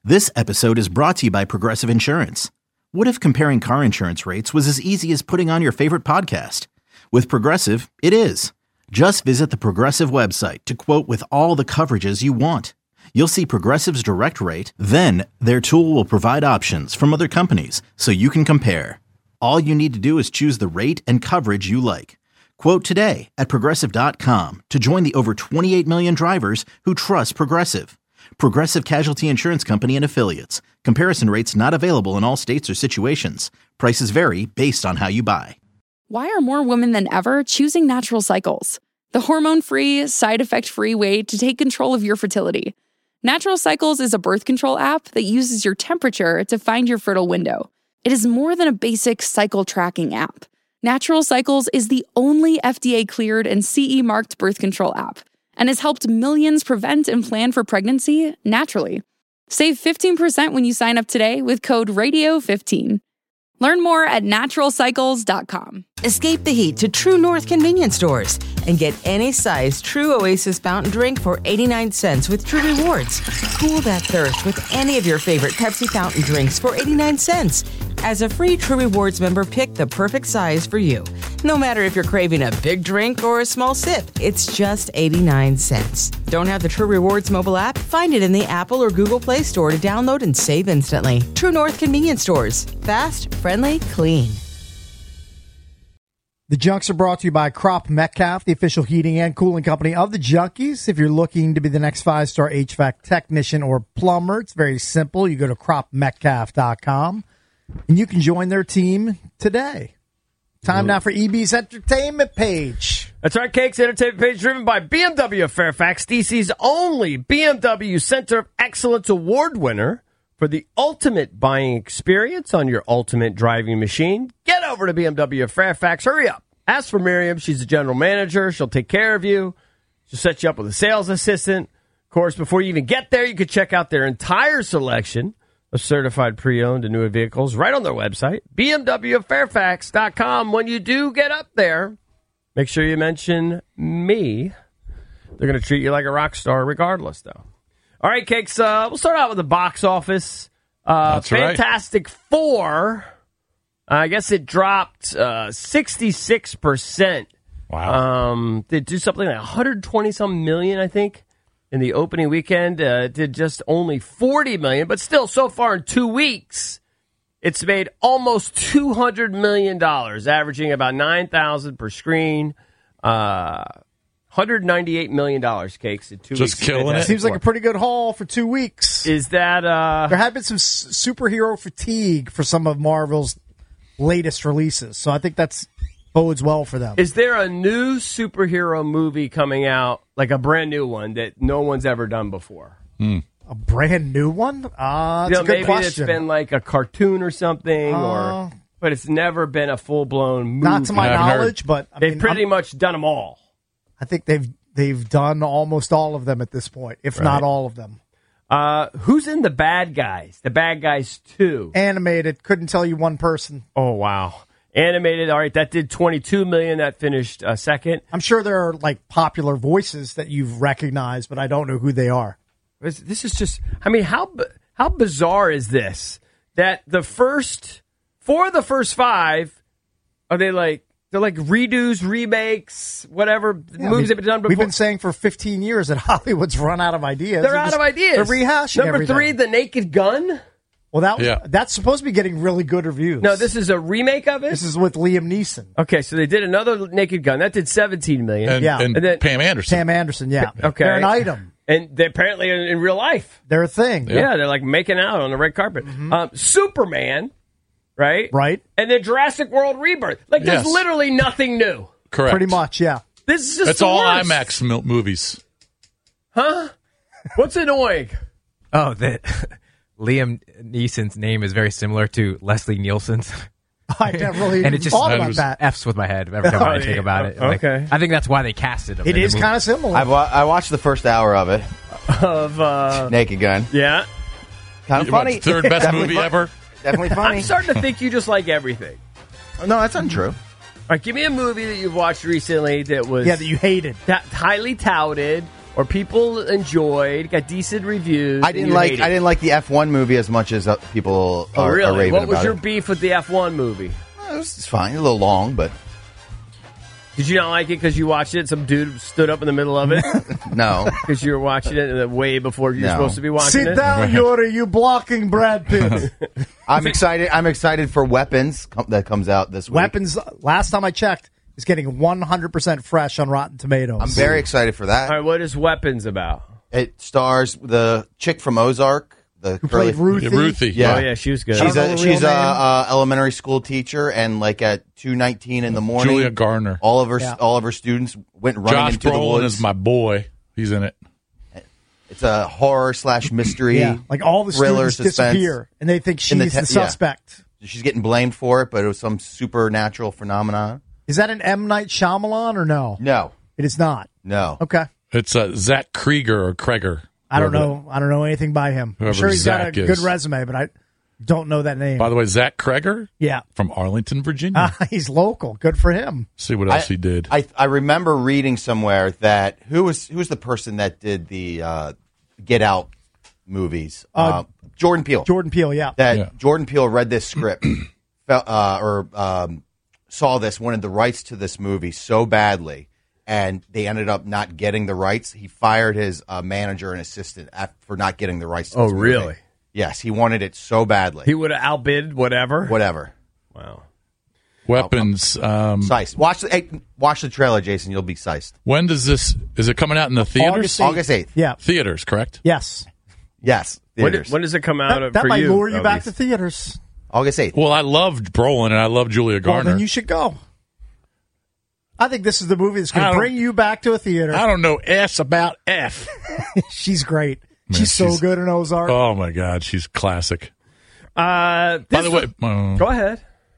This episode is brought to you by Progressive Insurance. What if comparing car insurance rates was as easy as putting on your favorite podcast? With Progressive, it is. Just visit the Progressive website to quote with all the coverages you want. You'll see Progressive's direct rate, then their tool will provide options from other companies so you can compare. All you need to do is choose the rate and coverage you like. Quote today at Progressive.com to join the over 28 million drivers who trust Progressive. Progressive Casualty Insurance Company and Affiliates. Comparison rates not available in all states or situations. Prices vary based on how you buy. Why are more women than ever choosing Natural Cycles? The hormone-free, side-effect-free way to take control of your fertility. Natural Cycles is a birth control app that uses your temperature to find your fertile window. It is more than a basic cycle tracking app. Natural Cycles is the only FDA-cleared and CE-marked birth control app, and has helped millions prevent and plan for pregnancy naturally. Save 15% when you sign up today with code RADIO15. Learn more at naturalcycles.com. Escape the heat to True North convenience stores and get any size True Oasis fountain drink for 89 cents with True Rewards. Cool that thirst with any of your favorite Pepsi fountain drinks for 89 cents. As a free True Rewards member, pick the perfect size for you. No matter if you're craving a big drink or a small sip, it's just 89 cents. Don't have the True Rewards mobile app? Find it in the Apple or Google Play Store to download and save instantly. True North convenience stores. Fast, friendly, clean. The Junks are brought to you by Crop Metcalf, the official heating and cooling company of the Junkies. If you're looking to be the next 5-star HVAC technician or plumber, it's very simple. You go to cropmetcalf.com. And you can join their team today. Time now for EB's entertainment page. That's right, Cakes entertainment page driven by BMW of Fairfax, DC's only BMW Center of Excellence Award winner for the ultimate buying experience on your ultimate driving machine. Get over to BMW of Fairfax. Hurry up. Ask for Miriam. She's the general manager. She'll take care of you. She'll set you up with a sales assistant. Of course, before you even get there, you can check out their entire selection of certified pre-owned and newer vehicles right on their website, bmwfairfax.com. When you do get up there, make sure you mention me. They're going to treat you like a rock star regardless, though. All right, Cakes, we'll start out with the box office. That's Fantastic Four, I guess it dropped 66%. Wow. They do something like 120-some million, I think. In the opening weekend, did just only $40 million, but still, so far in 2 weeks, it's made almost $200 million, averaging about $9,000 per screen. $198 million, Cakes, in 2 weeks. Just killing it. Seems like a pretty good haul for 2 weeks. Is that... There had been some superhero fatigue for some of Marvel's latest releases, so I think that's bodes well for them. Is there a new superhero movie coming out, like a brand new one, that no one's ever done before? A brand new one? That's a good maybe question. It's been like a cartoon or something, but it's never been a full-blown movie. Not to my knowledge, but they've pretty much done them all. I think they've done almost all of them at this point, if not all of them. Who's in The Bad Guys? The Bad Guys 2. Animated. Couldn't tell you one person. Oh, wow. Animated, all right, that did $22 million. That finished second. I'm sure there are like popular voices that you've recognized, but I don't know who they are. This is just, I mean, how bizarre is this? That the first 5, are they're like redos, remakes, whatever movies have been done before? We've been saying for 15 years that Hollywood's run out of ideas. They're out of ideas. They're rehashing Number everything. 3, The Naked Gun. Well, that's supposed to be getting really good reviews. No, this is a remake of it? This is with Liam Neeson. Okay, so they did another Naked Gun. That did $17 million. And then Pam Anderson. Pam Anderson, yeah. Okay. They're an item. And they apparently in real life. They're a thing. Yeah, they're like making out on the red carpet. Mm-hmm. Superman, right? Right. And then Jurassic World Rebirth. Like, there's literally nothing new. Correct. Pretty much, yeah. This is just It's the all worst. IMAX movies. Huh? What's annoying? Oh, that Liam Neeson's name is very similar to Leslie Nielsen's. I never really and it just thought about that. F's with my head every time I think about it. Like, Okay. I think that's why they casted him. It is kind of similar. I watched the first hour of it. Of Naked Gun. Yeah. Kind of funny. Third best movie ever. Definitely funny. I'm starting to think you just like everything. No, that's untrue. All right, give me a movie that you've watched recently that was Yeah, that you hated. highly touted, or people enjoyed, got decent reviews. I didn't like the F1 movie as much as people Oh, are really? raving What was about your it. beef with the F1 movie? It was fine, a little long, but Did you not like it because you watched it? Some dude stood up in the middle of it no. because you were watching it way before you were No. supposed to be watching Sit it. down, Yuri. You blocking Brad Pitt. I'm excited for Weapons that comes out this week. Weapons, last time I checked, is getting 100% fresh on Rotten Tomatoes. I'm very excited for that. All right, what is Weapons about? It stars the chick from Ozark, the Who played Ruthie? Ruthie. Yeah. Oh yeah, she was good. She's I don't know the real she's a name. elementary school teacher, and like at 2:19 in the morning, Julia Garner. all of her Yeah. students went running Josh into the Brolin woods. is my boy. He's in it. It's a horror / mystery. Yeah, like all the thriller, students suspense. disappear, and they think In the she's the, yeah. suspect. She's getting blamed for it, but it was some supernatural phenomenon. Is that an M. Night Shyamalan or no? No, It is not. no. Okay. It's Zach Krieger or Kreger. I don't know. I don't know anything by him. I'm Whoever sure he's got a Zach good is. resume, but I don't know that name. By the way, Zach Kreger Yeah. from Arlington, Virginia. He's local. Good for him. See what else he did. I remember reading somewhere that who's the person that did the Get Out movies? Jordan Peele. Jordan Peele, yeah. That Jordan Peele read this script saw this, wanted the rights to this movie so badly, and they ended up not getting the rights. He fired his manager and assistant for not getting the rights to this movie. really? Yes, he wanted it so badly. He would have outbid whatever. Whatever. Wow. Weapons. Sized. Watch the trailer, Jason. You'll be sized. When does this? Is it coming out in the theaters? August 8th. Yeah. Theaters, correct? Yes. Yes. When, Theaters. when does it come out That for might you? lure you back Elvis? to theaters. August 8th. Well, I loved Brolin and I love Julia Well, Garner. then you should go. I think this is the movie that's going I to don't- bring you back to a theater. I don't know S about F. She's great. Man, she's so she's- good in Ozark. Oh my God, she's classic. By By the way, go ahead.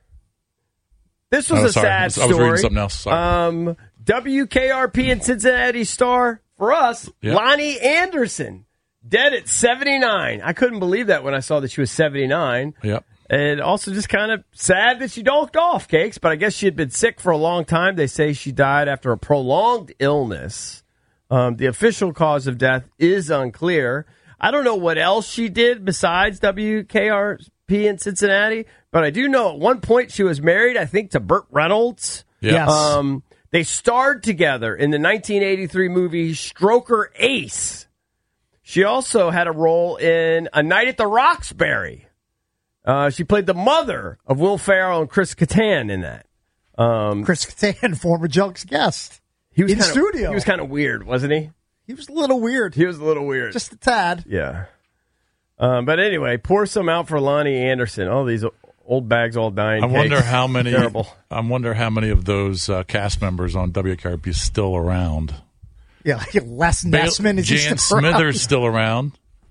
This was Oh, a sorry. sad I story. was reading something else. Sorry. WKRP in Cincinnati star for us, Yep. Lonnie Anderson, dead at 79. I couldn't believe that when I saw that she was 79. Yep. And also just kind of sad that she donked off, Cakes, but I guess she had been sick for a long time. They say she died after a prolonged illness. The official cause of death is unclear. I don't know what else she did besides WKRP in Cincinnati, but I do know at one point she was married, I think, to Burt Reynolds. Yeah. Yes. They starred together in the 1983 movie Stroker Ace. She also had a role in A Night at the Roxbury. She played the mother of Will Ferrell and Chris Kattan in that. Chris Kattan, former Junk's guest. He was in kinda, studio. He was kind of weird, wasn't he? He was a little weird. He was a little weird. Just a tad. Yeah. But anyway, pour some out for Lonnie Anderson. All these old bags all dying. I wonder Cakes. how many. Terrible. I wonder how many of those cast members on WKRP is still around. Yeah, like Les Nessman is Jan still around? Smithers still around.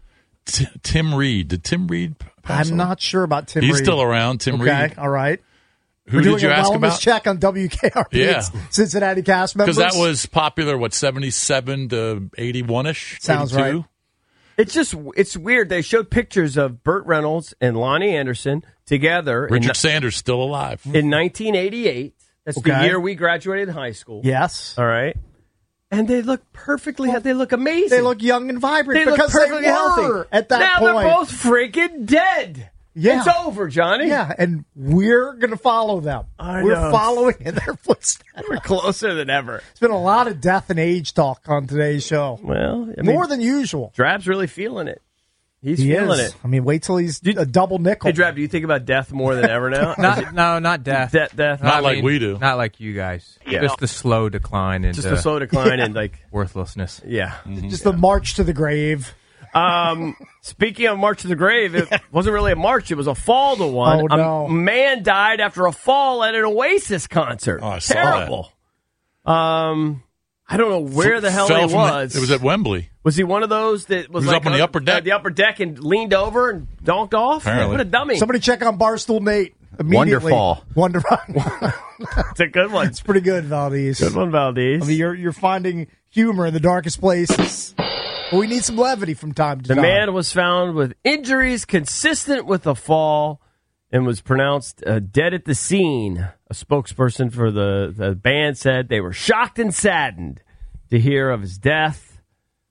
Tim Reed. Did Tim Reed pass I'm away? not sure about Tim He's Reed. still around. Tim Okay, Reed. all right. Who We're did doing you a ask wellness about? check on WKRP. Yeah. Cincinnati cast members. Because that was popular. What 77 to 81ish? Sounds 82? right. It's weird. They showed pictures of Burt Reynolds and Lonnie Anderson together Richard Sanders still alive. in 1988. That's the Okay. year we graduated high school. Yes. All right. And they look perfectly. They look amazing. They look young and vibrant They look because perfectly they were healthy at that now point. they're both freaking dead. Yeah. It's over, Johnny. Yeah, and we're going to follow them. I We're know. following in their footsteps. We're closer than ever. There's been a lot of death and age talk on today's show. Well, I mean, More than usual. Drab's really feeling it. He's He feeling is. it. I mean, wait till he's a double nickel. Hey, Drab, do you think about death more than ever now? Not death. Death. Not like we do. Not like you guys. Yeah. Just the slow decline into Just a slow decline and like, worthlessness. yeah. Just the march to the grave. Speaking of March to the Grave, it wasn't really a march; it was a fall to one. Oh, no. A man died after a fall at an Oasis concert. Oh, I saw Terrible. I don't know where the hell Fell he from was. It was at Wembley. Was he one of those that was He was like up on the upper deck. The upper deck and leaned over and donked off? Apparently. What a dummy! Somebody check on Barstool Nate immediately. Wonderfall. It's a good one. It's pretty good, Valdez. Good one, Valdez. I mean, you're finding humor in the darkest places. But we need some levity from time to The time. man was found with injuries consistent with a fall and was pronounced dead at the scene. A spokesperson for the band said they were shocked and saddened to hear of his death.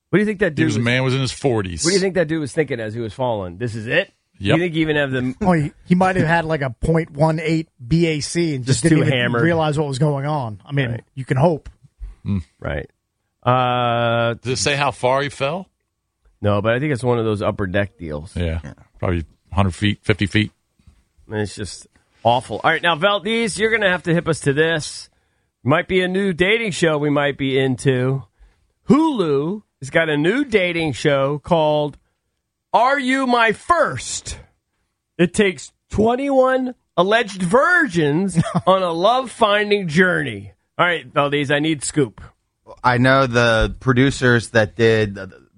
What do you think that dude? Man was in his 40s. What do you think that dude was thinking as he was falling? This is it. Yep. Do you think he even have the? Oh, he might have had like a .18 BAC and just didn't too even hammered. realize what was going on. I mean, you can hope. Right. Does it say how far he fell? No, but I think it's one of those upper deck deals. Yeah. Probably 100 feet, 50 feet. And it's just awful. All right, now, Valdez, you're going to have to hip us to this. Might be a new dating show we might be into. Hulu has got a new dating show called Are You My First? It takes 21 alleged virgins on a love-finding journey. All right, Valdez, I need scoop. I know the producers that did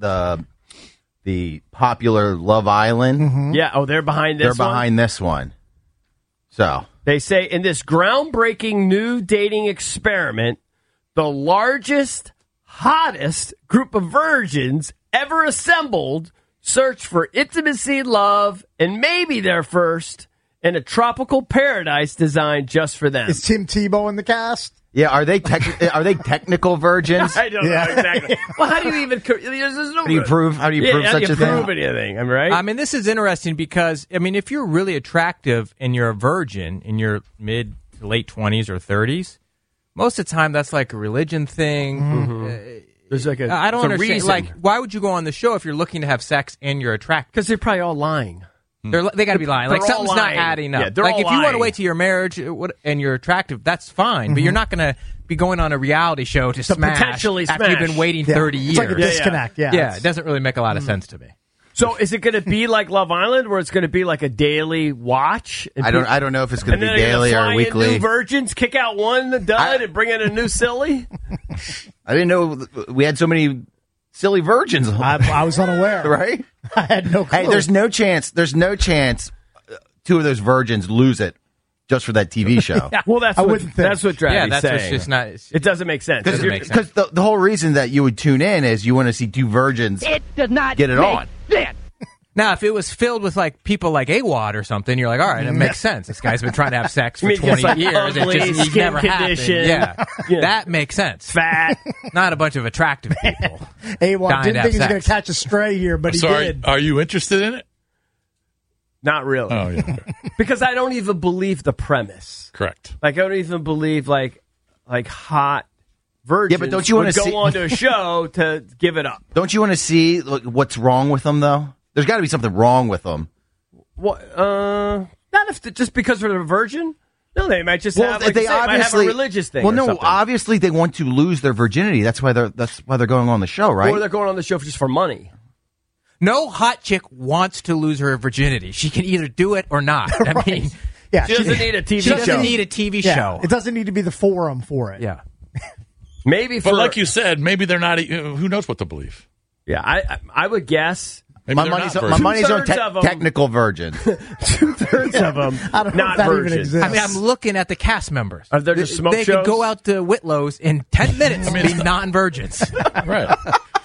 the popular Love Island. Yeah, they're behind this They're behind this one. So They say in this groundbreaking new dating experiment, the largest, hottest group of virgins ever assembled search for intimacy, love, and maybe their first in a tropical paradise designed just for them. Is Tim Tebow in the cast? yeah, are they technical virgins? I don't know exactly. Well, how do you even? There's no, How do you prove such how do a you prove thing? anything? I'm right. I mean, this is interesting because, I mean, if you're really attractive and you're a virgin in your mid to late 20s or 30s, most of the time that's like a religion thing. There's like I don't it's a understand. reason. Like, why would you go on the show if you're looking to have sex and you're attractive? Because they're probably all lying. They got to be lying. Like, They're all something's lying. not adding up. Yeah, they're like, all if you want lying. to wait till your marriage and you're attractive, that's fine. But you're not going to be going on a reality show to smash potentially after you've smash. been waiting Yeah. 30 years. It's like a disconnect. Yeah. Yeah, it doesn't really make a lot of sense to me. So is it going to be like Love Island, where it's going to be like a daily watch? And I don't know if it's going And to then be they're daily gonna or fly in weekly. new virgins, kick out one dud, and bring in a new silly. I didn't know we had so many silly virgins. I was unaware. Right? I had no clue. Hey, there's no chance two of those virgins lose it just for that TV show. Well, that's I what wouldn't think. that's what Dravy's Yeah, that's what's saying. just not. It doesn't make sense. Doesn't make sense. Because the whole reason that you would tune in is you want to see two virgins It does not get it make on. sense. Now, if it was filled with like people like AWOD or something, you're like, all right, it makes sense. This guy's been trying to have sex for mean, 20 just like years. ugly, It just skin never happened. condition. Yeah. Yeah. That makes sense. Fat. Not a bunch of attractive people. A1 dying didn't to think he was have going to sex. catch a stray here, but he So did. are you interested in it? Not really. Oh, yeah. Because I don't even believe the premise. Correct. Like, I don't even believe like hot virgins Yeah, but don't you wanna would go see- onto a show to give it up. Don't you want to see what's wrong with them, though? There's got to be something wrong with them. What? Not if just because they're a virgin. No, they might just have. Like they you say, might have a religious thing. Well, or no, something. obviously they want to lose their virginity. That's why they're going on the show, right? Or they're going on the show just for money. No hot chick wants to lose her virginity. She can either do it or not. I mean, Yeah, She doesn't need a TV she doesn't show. need a TV yeah, show. It doesn't need to be the forum for it. Yeah. Maybe for But like you said, maybe they're not. Who knows what to believe? yeah, I would guess Maybe my they're money's not my virgins. money's on Two-thirds of 'em. technical virgins. 2/3 of them I don't know not if that even virgins. exists. I mean, I'm looking at the cast members. Are there just smoke they could shows? go out to Whitlow's in 10 minutes and be non-virgins. Right.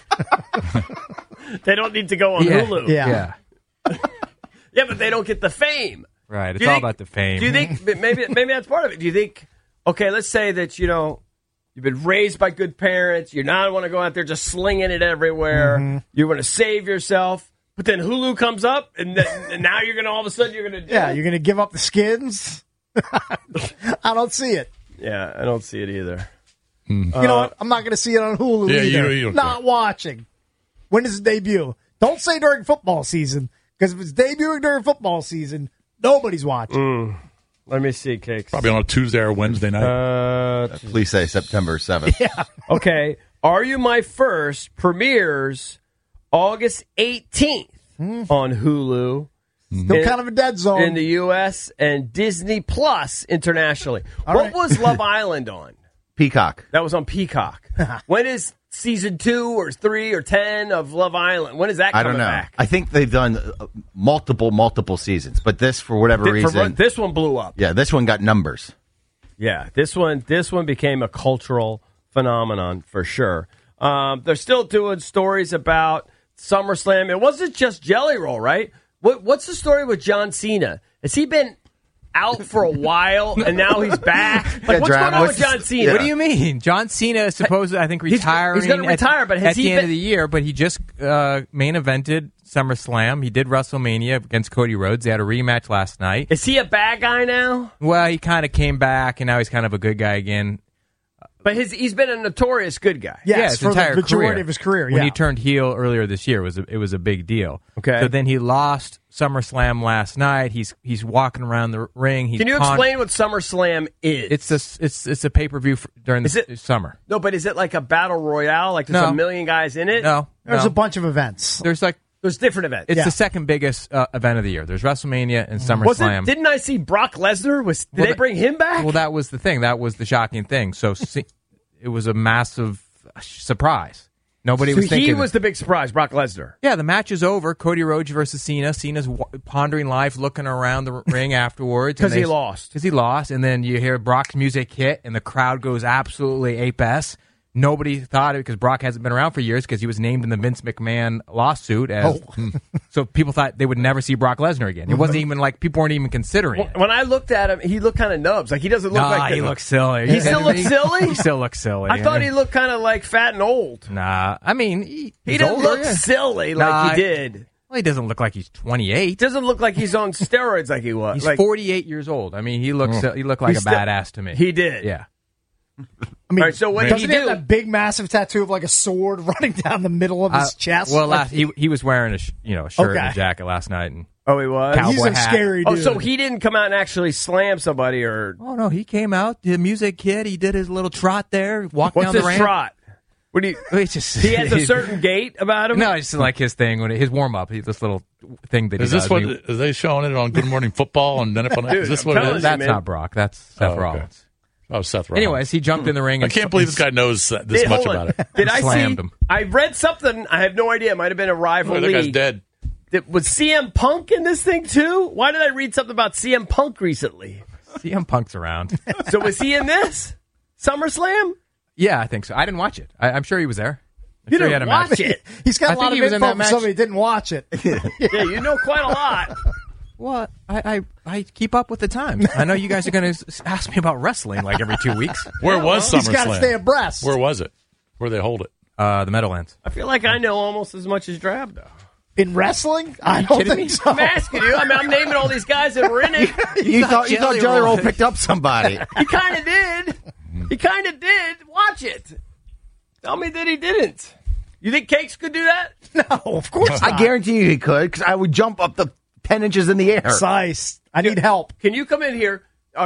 They don't need to go on Yeah. Hulu. Yeah. Yeah, but they don't get the fame. Right. It's Do you all think- about the fame. Do you think maybe that's part of it? Do you think? Okay, let's say that you've been raised by good parents. You not want to go out there just slinging it everywhere. You want to save yourself, but then Hulu comes up, and now you're gonna all of a sudden you're gonna do Yeah, it? you're going to give up the skins? I don't see it. Yeah, I don't see it either. You know what? I'm not going to see it on Hulu Yeah, either. you don't not care. watching. When does it debut? Don't say during football season, because if it's debuting during football season, nobody's watching. Let me see, Cakes. Probably on a Tuesday or Wednesday night. Please say September 7th. Okay, Are You My First premieres August 18th on Hulu. Still kind of a dead zone. In the U.S. and Disney Plus internationally. All What right. was Love Island on? Peacock. That was on Peacock. When is season 2 or 3 or 10 of Love Island? When is that I coming don't know. back? I think they've done multiple seasons, but this, for whatever reason, This one blew up. yeah, this one got numbers. Yeah, this one became a cultural phenomenon for sure. They're still doing stories about SummerSlam. It wasn't just Jelly Roll, right? What's the story with John Cena? Has he been out for a while, and now he's back. Like, what's going on with John Cena? Yeah. What do you mean? John Cena is supposedly, I think, retiring. He's going to retire, but at the end of the year. But he just main evented SummerSlam. He did WrestleMania against Cody Rhodes. They had a rematch last night. Is he a bad guy now? Well, he kind of came back, and now he's kind of a good guy again. But he's been a notorious good guy. Yes, his for entire the majority career. of his career. When he turned heel earlier this year, it was a big deal. Okay. So then he lost SummerSlam last night. He's walking around the ring. Can you explain what SummerSlam is? It's a pay-per-view during the summer. No, but is it like a battle royale? Like there's a million guys in it? No. There's a bunch of events. There's different events. It's the second biggest event of the year. There's WrestleMania and SummerSlam. Didn't I see Brock Lesnar? Did they bring him back? Well, that was the thing. That was the shocking thing. So it was a massive surprise. Nobody was thinking. He was the big surprise, Brock Lesnar. Yeah, the match is over. Cody Rhodes versus Cena. Cena's pondering life, looking around the ring afterwards. Because he lost. Because he lost. And then you hear Brock's music hit, and the crowd goes absolutely ape-ass. Nobody thought it because Brock hasn't been around for years because he was named in the Vince McMahon lawsuit. So people thought they would never see Brock Lesnar again. It wasn't even like people weren't even considering it. When I looked at him, he looked kind of nubs. Like he doesn't look like he looks silly. He still looks silly? He still looks silly. I thought he looked kind of like fat and old. Nah, I mean, he doesn't look silly like he did. Well, he doesn't look like he's 28. He doesn't look like he's on steroids like he was. He's 48 years old. I mean, he looked like a badass to me. He did. Yeah. I mean, all right, so what doesn't he have that big, massive tattoo of like a sword running down the middle of his chest? Well, he was wearing a shirt and a jacket last night. And oh, he was? He's a hat. scary dude. Oh, so he didn't come out and actually slam somebody or... Oh, no, he came out, the music kid, he did his little trot there, walked down the ramp. What's his trot? What do you... he has a certain gait about him? No, it's like his thing, his warm-up, this little thing that he does. Is they showing it on Good Morning Football and NFL? Is this what it is? That's not Brock. That's Seth Rollins. Oh, Seth Rollins. Anyways, he jumped in the ring. I can't believe this guy knows this much about it. Did I slammed see? him. I read something. I have no idea. It might have been a rival That league. guy's dead. Was CM Punk in this thing too? Why did I read something about CM Punk recently? CM Punk's around. So was he in this SummerSlam? Yeah, I think so. I didn't watch it. I'm sure he was there. You didn't watch it. He's got a lot of info for somebody who didn't watch it. Yeah, you know quite a lot. Well, I keep up with the times. I know you guys are going to ask me about wrestling like every 2 weeks. Where was SummerSlam? He's got to stay abreast. Where was it? Where they hold it? The Meadowlands. I feel like I know almost as much as Drab, though. In wrestling? I don't think so. I'm asking you. I mean, I'm naming all these guys that were in it. You thought Jelly Roll picked up somebody. He kind of did. He kind of did. Watch it. Tell me that he didn't. You think Cakes could do that? No, of course not. I guarantee you he could because I would jump up the 10 inches in the air. Precise. I need help. Can you come in here?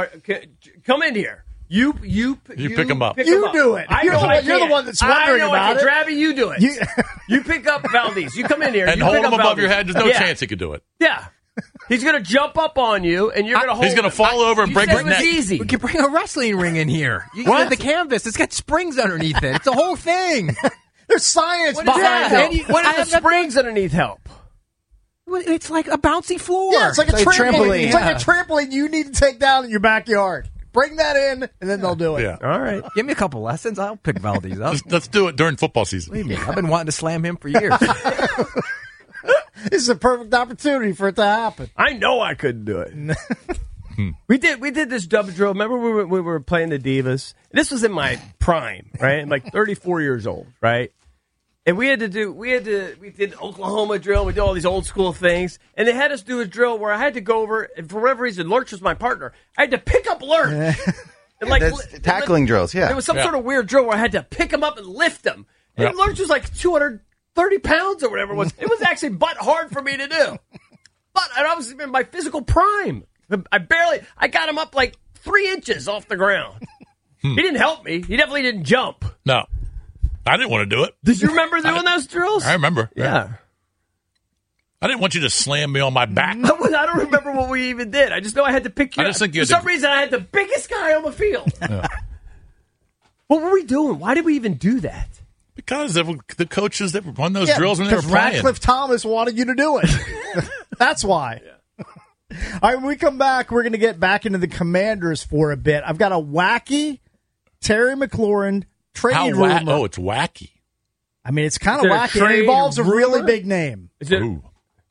Come in here. You pick him up. You do it. You're the one that's wondering about it. Drabby, you do it. You pick up Valdez. You come in here. And you hold pick him up above Valdez. your head. There's no chance he could do it. Yeah. He's going to jump up on you, and you're going to hold He's going to fall over and break his neck. Easy. We could bring a wrestling ring in here. What? The canvas. It's got springs underneath it. It's a whole thing. There's science What behind it. What does the springs underneath help? It's like a bouncy floor. Yeah, it's like a trampoline. It's Yeah. like a trampoline you need to take down in your backyard. Bring that in, and then they'll do it. Yeah. All right. Give me a couple lessons. I'll pick Valdez up. Let's do it during football season. Believe me, I've been wanting to slam him for years. This is a perfect opportunity for it to happen. I know I couldn't do it. We did this dub drill. Remember we were playing the Divas? This was in my prime, right? I'm like 34 years old, right? And we did Oklahoma drill. We did all these old school things. And they had us do a drill where I had to go over, and for whatever reason, Lurch was my partner. I had to pick up Lurch. And That's tackling drills, yeah. There was some sort of weird drill where I had to pick him up and lift him. And Lurch was like 230 pounds or whatever it was. It was actually butt hard for me to do. But I was in my physical prime. I got him up like 3 inches off the ground. He didn't help me. He definitely didn't jump. No. I didn't want to do it. Did you remember doing those drills? I remember. Yeah. I didn't want you to slam me on my back. I don't remember what we even did. I just know I had to pick you I up. just think you For had some reason, I had the biggest guy on the field. What were we doing? Why did we even do that? Because the coaches that run those drills when they were because playing. Radcliffe Thomas wanted you to do it. That's why. All right, when we come back, we're going to get back into the Commanders for a bit. I've got a wacky Terry McLaurin trade rumor. Oh, it's wacky. I mean, it's kind of Is there a wacky. It trade involves a really rumor? big name. Is it, Ooh.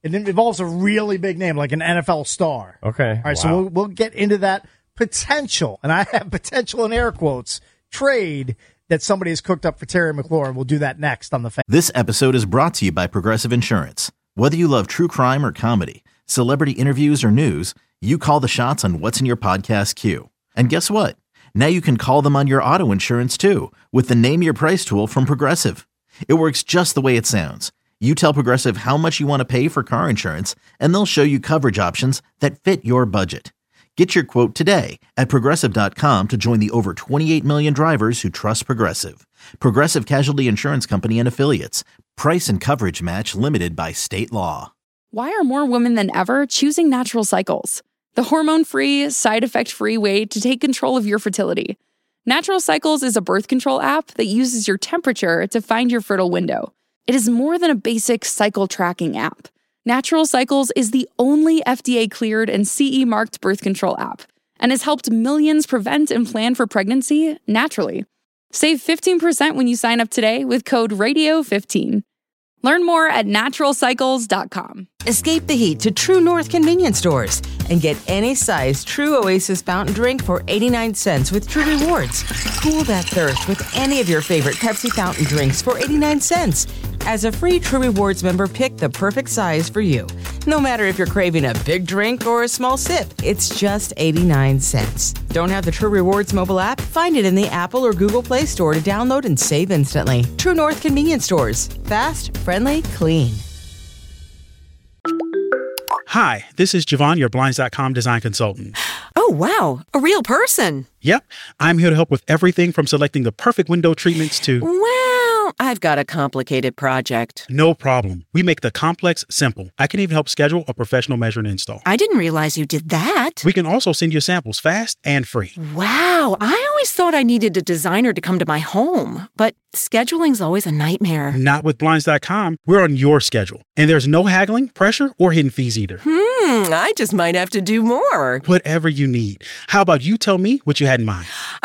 It involves a really big name, like an NFL star. Okay. All right, so we'll get into that potential, and I have potential in air quotes, trade that somebody has cooked up for Terry McLaurin. We'll do that next on the Fan. This episode is brought to you by Progressive Insurance. Whether you love true crime or comedy, celebrity interviews or news, you call the shots on what's in your podcast queue. And guess what? Now you can call them on your auto insurance too with the Name Your Price tool from Progressive. It works just the way it sounds. You tell Progressive how much you want to pay for car insurance, and they'll show you coverage options that fit your budget. Get your quote today at Progressive.com to join the over 28 million drivers who trust Progressive. Progressive Casualty Insurance Company and Affiliates. Price and coverage match limited by state law. Why are more women than ever choosing Natural Cycles? The hormone-free, side-effect-free way to take control of your fertility. Natural Cycles is a birth control app that uses your temperature to find your fertile window. It is more than a basic cycle tracking app. Natural Cycles is the only FDA-cleared and CE-marked birth control app and has helped millions prevent and plan for pregnancy naturally. Save 15% when you sign up today with code RADIO15. Learn more at naturalcycles.com. Escape the heat to True North convenience stores and get any size True Oasis fountain drink for 89 cents with True Rewards. Cool that thirst with any of your favorite Pepsi fountain drinks for 89 cents. As a free True Rewards member, pick the perfect size for you. No matter if you're craving a big drink or a small sip, it's just 89 cents. Don't have the True Rewards mobile app? Find it in the Apple or Google Play Store to download and save instantly. True North convenience stores. Fast, friendly, clean. Hi, this is Javon, your Blinds.com design consultant. Oh, wow. A real person. Yep. I'm here to help with everything from selecting the perfect window treatments to... Well, I've got a complicated project. No problem. We make the complex simple. I can even help schedule a professional measure and install. I didn't realize you did that. We can also send you samples fast and free. Wow. I always thought I needed a designer to come to my home, but scheduling's always a nightmare. Not with Blinds.com. We're on your schedule. And there's no haggling, pressure, or hidden fees either. I just might have to do more. Whatever you need. How about you tell me what you had in mind?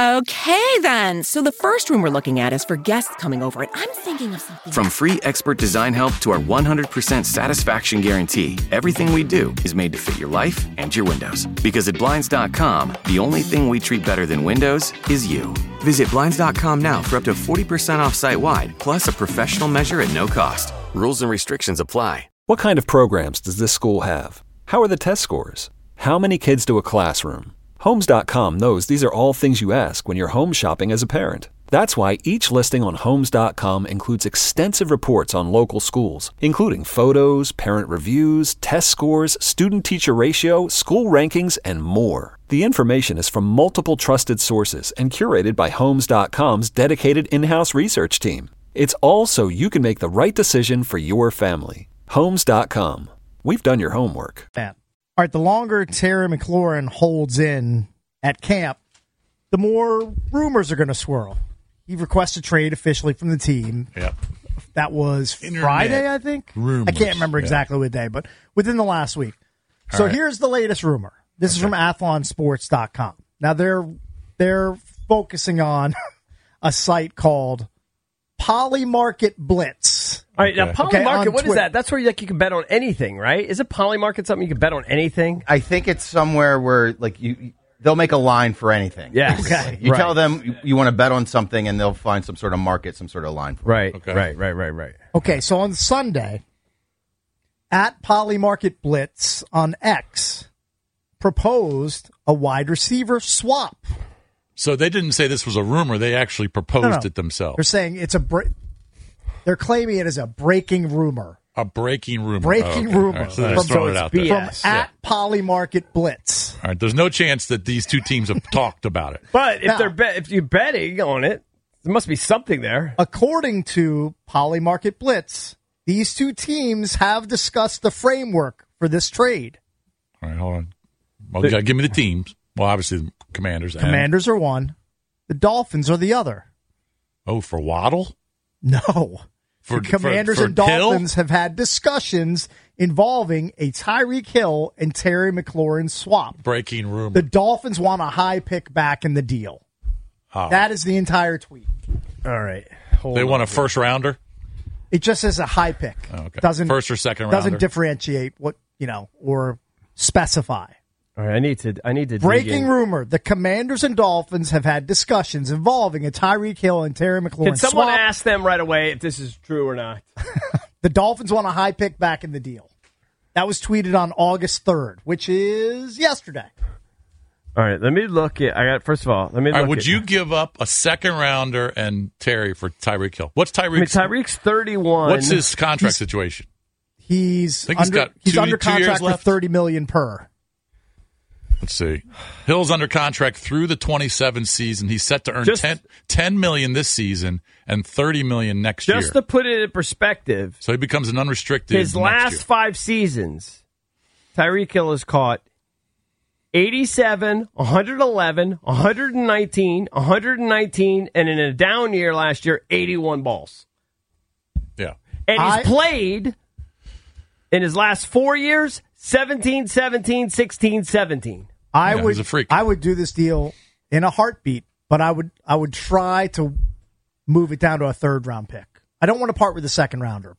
Okay, then. So the first room we're looking at is for guests coming over, and I'm thinking of something. From free expert design help to our 100% satisfaction guarantee, everything we do is made to fit your life and your windows. Because at Blinds.com, the only thing we treat better than windows is you. Visit Blinds.com now for up to 40% off site-wide, plus a professional measure at no cost. Rules and restrictions apply. What kind of programs does this school have? How are the test scores? How many kids do a classroom? Homes.com knows these are all things you ask when you're home shopping as a parent. That's why each listing on Homes.com includes extensive reports on local schools, including photos, parent reviews, test scores, student-teacher ratio, school rankings, and more. The information is from multiple trusted sources and curated by Homes.com's dedicated in-house research team. It's all so you can make the right decision for your family. Homes.com. We've done your homework. All right, the longer Terry McLaurin holds in at camp, the more rumors are going to swirl. He requested trade officially from the team. Yep. That was Friday, I think. Rumors. I can't remember exactly what day, but within the last week. So here's the latest rumor. This is from athlonsports.com. Now they're focusing on a site called Polymarket Blitz. All right, now Polymarket, what is Twitter. that? That's where you can bet on anything, right? Isn't Polymarket something you can bet on anything? I think it's somewhere where they'll make a line for anything. Yes. Okay. You tell them you want to bet on something, and they'll find some sort of market, some sort of line for it. Right. Okay. Right. Okay, so on Sunday, at Polymarket Blitz on X, proposed a wide receiver swap. So they didn't say this was a rumor. They actually proposed it themselves. They're saying it's they're claiming it as a breaking rumor. A breaking rumor. Breaking Okay. rumor. All right, so they're just throwing it out there. From at Polymarket Blitz. All right. There's no chance that these two teams have talked about it. But if you're betting on it, there must be something there. According to Polymarket Blitz, these two teams have discussed the framework for this trade. All right, hold on. Well, you got to give me the teams. Well, obviously, the Commanders. Commanders are one. The Dolphins are the other. Oh, for Waddle? No. The Commanders and Dolphins have had discussions involving a Tyreek Hill and Terry McLaurin swap. Breaking rumor. The Dolphins want a high pick back in the deal. Oh. That is the entire tweet. All right. They want a first rounder? It just says a high pick. Oh, okay. Doesn't first or second doesn't rounder. differentiate what or specify. All right, I need to. Breaking rumor: the Commanders and Dolphins have had discussions involving a Tyreek Hill and Terry McLaurin. Can someone swap. ask them right away if this is true or not? The Dolphins want a high pick back in the deal. That was tweeted on August 3rd, which is yesterday. All right, let me look at. First of all, let me. All right, look would at, you give up a second rounder and Terry for Tyreek Hill? What's Tyreek's? Tyreek's 31. What's his contract situation? He's I think under he's got 2 contract years for left. $30 million per. Let's see. Hill's under contract through the 27 season. He's set to earn $10 million this season and $30 million next year. Just to put it in perspective, So he becomes an unrestricted. his next last year. 5 seasons, Tyreek Hill has caught 87, 111, 119, and in a down year last year, 81 balls. Yeah. And he's played in his last 4 years, 17, 17, 16, 17. he's a freak. I would do this deal in a heartbeat, but I would try to move it down to a third round pick. I don't want to part with the second rounder.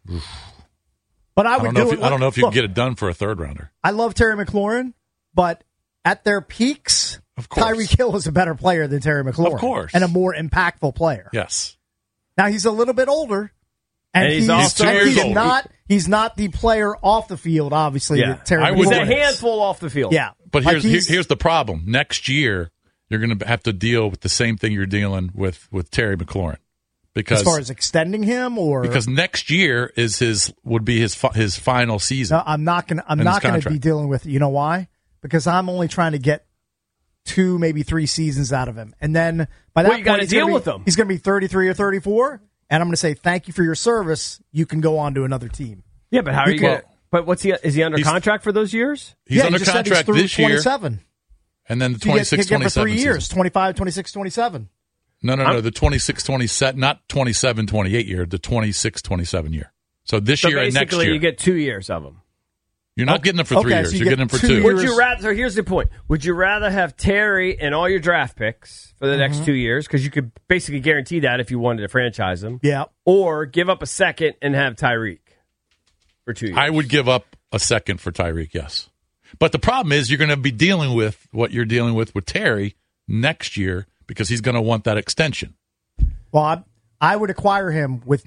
But I would do it. I don't know if you Look, can get it done for a third rounder. I love Terry McLaurin, but at their peaks, Tyreek Hill is a better player than Terry McLaurin. Of course. And a more impactful player. Yes. Now he's a little bit older. And he's also 2 years old. He's not the player off the field, obviously. Yeah. That Terry I would He's McLaurin a is. handful off the field. Yeah. But Like here's the problem. Next year, you're going to have to deal with the same thing you're dealing with Terry McLaurin. Because as far as extending him, or because next year would be his final season. No, I'm not gonna be dealing with it. You know why? Because I'm only trying to get 2, maybe 3 seasons out of him, and then by that Well, you gotta point, deal with him. He's going to be 33 or 34, and I'm going to say thank you for your service. You can go on to another team. Yeah, but how are you going to... But what's he? Is he under contract for those years? He's he under just said contract through this year, 27. and then the So you get 26, him for 27 3 years, season. 25, 26, 27. No, the 26, 27, not 27, 28 year, the 26, 27 year. So this year and next basically, year. you get 2 years of them. You're not getting them for 3 years. so you You're get getting them for 2 2. years. Would you rather? So here's the point: would you rather have Terry and all your draft picks for the next 2 years, because you could basically guarantee that if you wanted to franchise them, Yeah. or give up a second and have Tyreek for 2 years? I would give up a second for Tyreek, yes. But the problem is you're going to be dealing with what you're dealing with Terry next year because he's going to want that extension. Well, I would acquire him with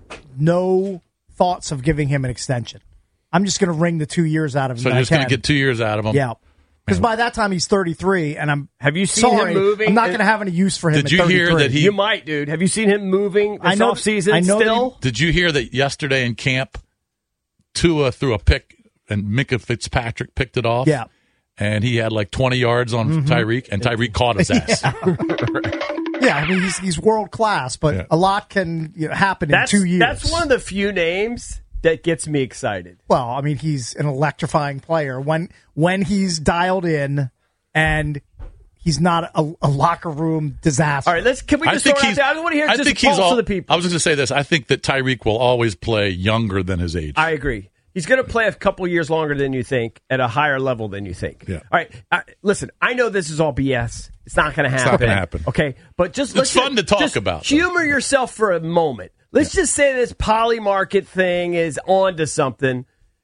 no thoughts of giving him an extension. I'm just going to wring the 2 years out of him. So you're just going to get 2 years out of him. Yeah. Because by that time he's 33, and Have you seen sorry, him moving? I'm not going to have any use for him. Did at you hear 33. that he- You might, dude. Have you seen him moving this offseason I know that still? Did you hear that yesterday in camp, Tua threw a pick and Minka Fitzpatrick picked it off? Yeah. And he had like 20 yards on Tyreek, and Tyreek caught his ass. Yeah, I mean he's world class, but a lot can happen in 2 years. That's one of the few names that gets me excited. Well, I mean he's an electrifying player when he's dialed in, and he's not a locker room disaster. All right, can we just throw it out there? I just want to hear just the pulse of the people. I was going to say this. I think that Tyreek will always play younger than his age. I agree. He's going to play a couple years longer than you think, at a higher level than you think. Yeah. All right. Listen, I know this is all BS. It's not going to happen. not gonna happen. Okay, but just It's fun to talk about, though. Humor yourself for a moment. Let's just say this poly market thing is on to something.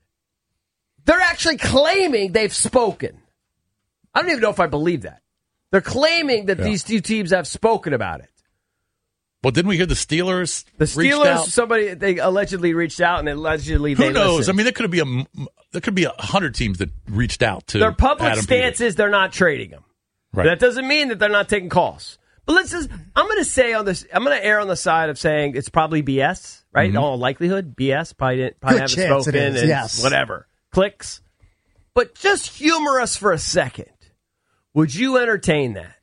They're actually claiming they've spoken. I don't even know if I believe that. They're claiming that these two teams have spoken about it. Well, didn't we hear the Steelers? The reached out? Steelers, they allegedly reached out, and allegedly Who they knows? listened. I mean, there could be 100 teams that reached out to Their public Adam stance Peter. is they're not trading him. Right. That doesn't mean that they're not taking calls. But I'm going to say on this, I'm going to err on the side of saying it's probably BS, right? In all likelihood, BS. Probably haven't chance spoken, it is, and yes. whatever. Clicks. But just humor us for a second. Would you entertain that?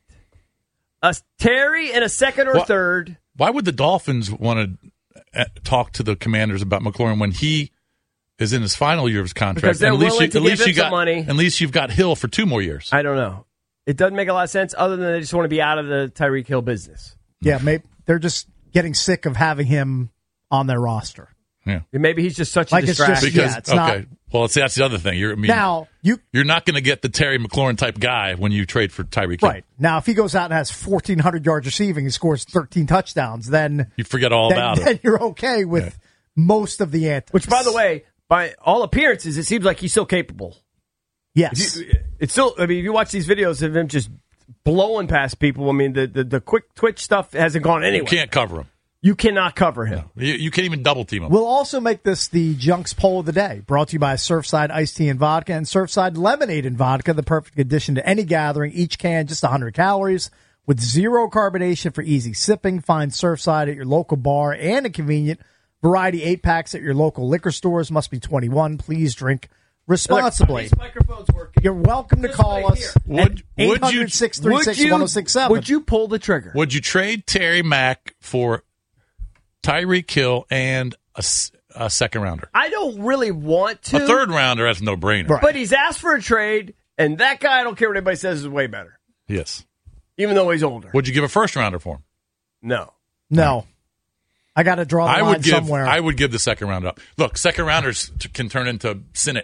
A Terry and a second or third. Why would the Dolphins want to talk to the Commanders about McLaurin when he is in his final year of his contract? Because they're willing to give him some money. At least you've got Hill for 2 more years. I don't know. It doesn't make a lot of sense other than they just want to be out of the Tyreek Hill business. Yeah, maybe they're just getting sick of having him on their roster. Yeah. Maybe he's just such a Like it's distraction. just- yeah, it's not- Well, that's the other thing. You're not going to get the Terry McLaurin type guy when you trade for Tyreek Hill. Right. Now, if he goes out and has 1,400 yards receiving and scores 13 touchdowns, then You forget all about then it. you're okay with most of the antics. Which, by the way, by all appearances, it seems like he's still capable. Yes. It's still. I mean, if you watch these videos of him just blowing past people, I mean, the quick twitch stuff hasn't gone anywhere. You can't cover him. You cannot cover him. You can't even double team him. We'll also make this the Junks poll of the day, brought to you by Surfside Iced Tea and Vodka and Surfside Lemonade and Vodka, the perfect addition to any gathering. Each can just 100 calories with zero carbonation for easy sipping. Find Surfside at your local bar and a convenient variety 8-packs at your local liquor stores. Must be 21. Please drink responsibly. These microphones working. You're welcome to call us. Would you 800-636-1067. Would you pull the trigger? Would you trade Terry Mack for Tyreek Hill and a second rounder? I don't really want to. A third rounder, that's no brainer. Right. But he's asked for a trade, and that guy, I don't care what anybody says, is way better. Yes. Even though he's older. Would you give a first rounder for him? No. I got to draw the line somewhere. I would give the second rounder up. Look, second rounders can turn into Sinnott.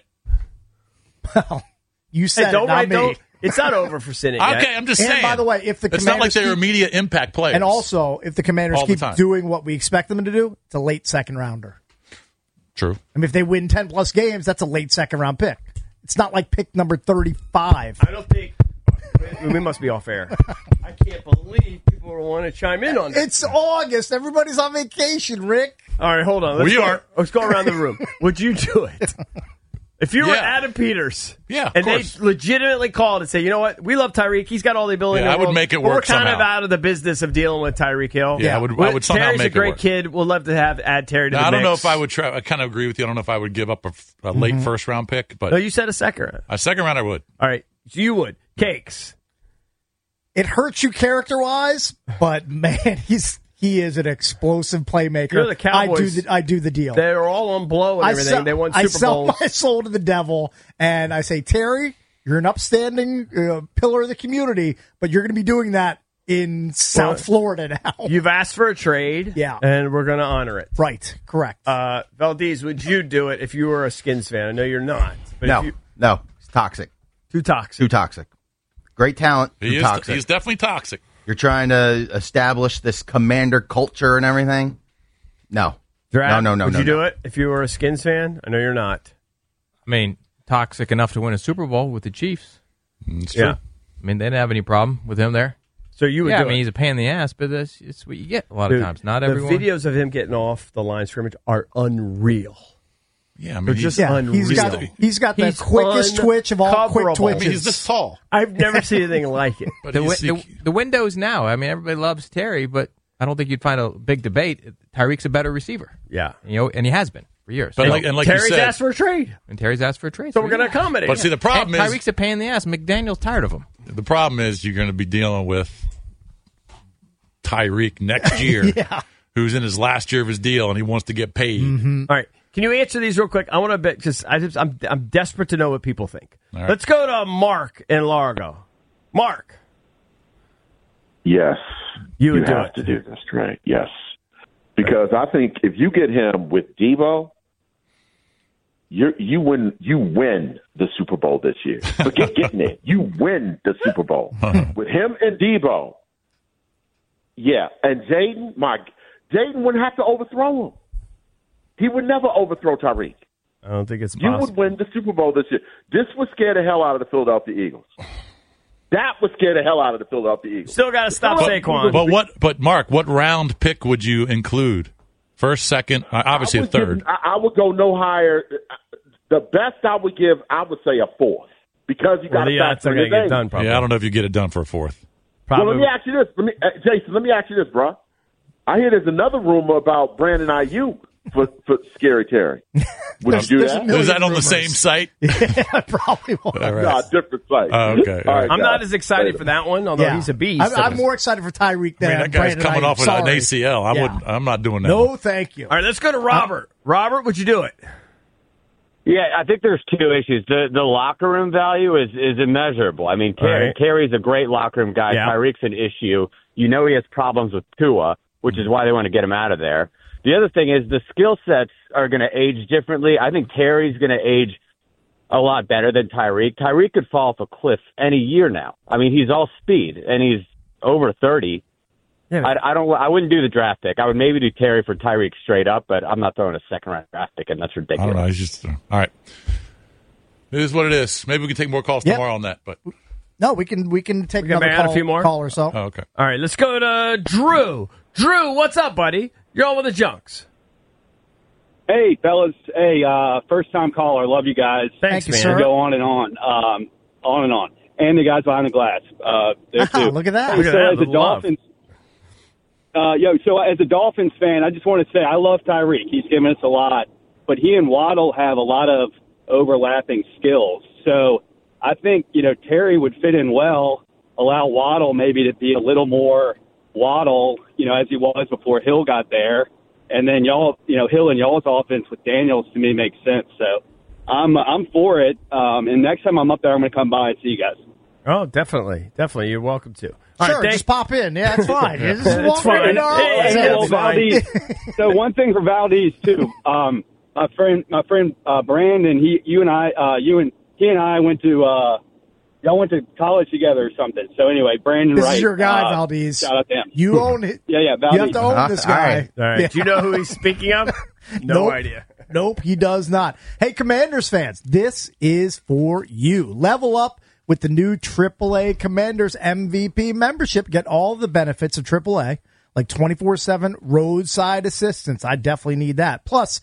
Well, you said don't it, not write, me. don't. It's not over for Sinnott yet. Okay, I'm just And saying. by the way, if the it's not like Commanders they're keep- immediate impact players. And also, if the Commanders All the keep time. doing what we expect them to do, it's a late second rounder. True. I mean, if they win 10-plus games, that's a late second-round pick. It's not like pick number 35. I don't think. We must be off air. I can't believe people want to chime in on this. It's August. Everybody's on vacation, Rick. All right, hold on. Let's go around the room. Would you do it? If you were Adam Peters, of and course. they legitimately called and say, you know what, we love Tyreek. He's got all the ability. Yeah, in the I would world, make it but work we're kind of somehow. out of the business of dealing with Tyreek Hill. Yeah, I would somehow Terry's make a great it work. kid. We'll love to add Terry to the I don't mix. know if I would try. I kind of agree with you. I don't know if I would give up a late first round pick, but No, you said a second. a second round I would. All right, so you would. Cakes. It hurts you character-wise, but, man, he is an explosive playmaker. You're the Cowboys. I do the deal. They're all on blow and everything. They won Super I sell Bowls. my soul to the devil, and I say, Terry, you're an upstanding pillar of the community, but you're going to be doing that in South Florida now. You've asked for a trade, Yeah. and we're going to honor it. Right, correct. Valdez, would you do it if you were a Skins fan? I know you're not. But if you, No. It's toxic. too toxic. Too toxic. Great talent. Too toxic. He's definitely toxic. You're trying to establish this commander culture and everything. No. Drab, No. Would you do it if you were a Skins fan? I know you're not. I mean, toxic enough to win a Super Bowl with the Chiefs. It's true. Yeah. I mean, they didn't have any problem with him there. So you would Yeah, do I mean, it. he's a pain in the ass, but it's what you get a lot of Dude, times. Not the everyone. videos of him getting off the line of scrimmage are unreal. Yeah, I mean, They're he's, just Yeah, unreal. he's got the He's quickest twitch of all quick uncoverable. twitches. he's this tall. I've never seen anything like it. But The windows now. I mean, everybody loves Terry, but I don't think you'd find a big debate. Tyreek's a better receiver, Yeah. and he has been for years. But like Terry's you said, asked for a trade, And Terry's asked for a trade, so we're going to accommodate. but see, the problem is Tyreek's a pain in the ass. McDaniel's tired of him. the problem is you're going to be dealing with Tyreek next year, who's in his last year of his deal and he wants to get paid. All right. Can you answer these real quick? I want to bet because I'm desperate to know what people think. All right. Let's go to Mark in Largo. Mark, Yes. you would do have it. to do this trade. Yes. Because I think if you get him with Debo, you win the Super Bowl this year. Forget getting it. You win the Super Bowl. With him and Debo. Yeah. And Jaden wouldn't have to overthrow him. He would never overthrow Tyreek. I don't think it's You possible. would win the Super Bowl this year. This would scare the hell out of the Philadelphia Eagles. That would scare the hell out of the Philadelphia Eagles. Still got to stop Saquon. But Mark, what round pick would you include? First, second, obviously a third. I would go no higher. The best I would give, I would say a fourth. Because you got to That's not going to get done, probably. Yeah, I don't know if you get it done for a fourth. Well, let me ask you this. Jason, let me ask you this, bro. I hear there's another rumor about Brandon Ayuk for Scary Terry. Would you do that? Is that on the same site? Yeah, probably won't. All right. No, different site. Oh, okay. All right, I'm guys. not as excited for that one, although Yeah. he's a beast. I'm more excited for Tyreek I than mean, that guy's Brandon coming Ayuk. off with an Sorry. ACL. Yeah. I'm not doing that. No, thank you. All right, let's go to Robert. Robert, would you do it? Yeah, I think there's two issues. The locker room value is immeasurable. I mean, Terry's a great locker room guy. Yeah. Tyreek's an issue. You know he has problems with Tua, which is why they want to get him out of there. The other thing is the skill sets are going to age differently. I think Terry's going to age a lot better than Tyreek. Tyreek could fall off a cliff any year now. I mean, he's all speed, and he's over 30. Yeah. I wouldn't do the draft pick. I would maybe do Terry for Tyreek straight up, but I'm not throwing a second-round draft pick, and that's ridiculous. I don't know. He's just all right. It is what it is. Maybe we can take more calls tomorrow on that, but no, we can take another a few more call or so. Oh, okay. All right, let's go to Drew. Drew, what's up, buddy? You're on with the Junks. Hey, fellas. Hey, first-time caller. Love you guys. Thanks, man. Sir. Go on and on. On and on. And the guys behind the glass. Look at that. So as a Dolphins, so as a Dolphins fan, I just want to say I love Tyreek. He's given us a lot. But he and Waddle have a lot of overlapping skills. So I think, Terry would fit in well, allow Waddle maybe to be a little more Waddle, as he was before Hill got there. And then y'all, Hill and y'all's offense with Daniels to me makes sense. So I'm for it. And next time I'm up there, I'm going to come by and see you guys. Oh, definitely. Definitely. You're welcome to. All sure, right, just pop in. Yeah, it's fine. It's fine. Valdez. So one thing for Valdez too. My friend Brandon. He and I went to y'all went to college together or something. So anyway, Brandon this Wright. This is your guy, Valdez. Shout out to him. You own it. Yeah, Valdez. You have to own this guy. All right. Yeah. Do you know who he's speaking of? No Nope. idea. Nope, he does not. Hey, Commanders fans, this is for you. Level up with the new AAA Commanders MVP membership. Get all the benefits of AAA, like 24/7 roadside assistance. I definitely need that. Plus,